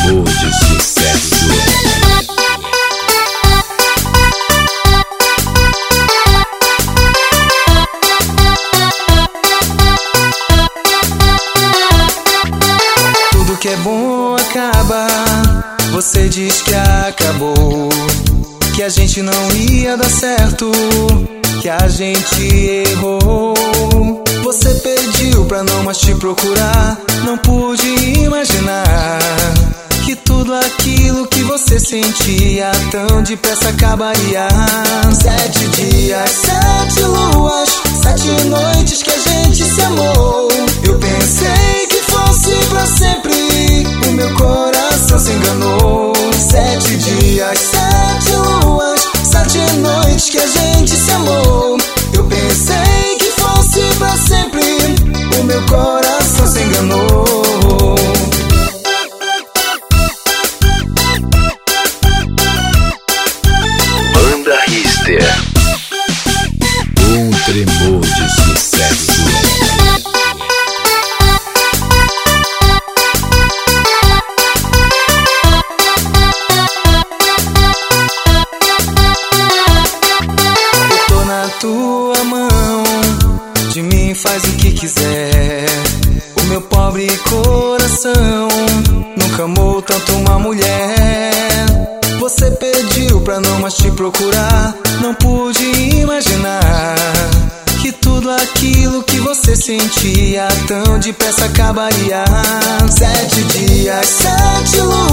tremor de sucesso. Tudo que é bom acaba, você diz que acabou, que a gente não ia dar certo, que a gente errou. Você pediu pra não mais te procurar, não pude imaginar que tudo aquilo que você sentia tão depressa acabaria. 7 dias, 7 luas, 7 noites que a gente se amou. Eu pensei que fosse pra sempre, o meu coração se enganou. 7 dias, 7 luas, 7 noites que a gente se amou. Eu pensei que fosse pra sempre, o meu coração se enganou. Banda Richter, um tremor de sucesso. Tua mão, de mim faz o que quiser. O meu pobre coração nunca amou tanto uma mulher. Você pediu pra não mais te procurar, não pude imaginar que tudo aquilo que você sentia tão depressa acabaria. 7 dias, 7 luas,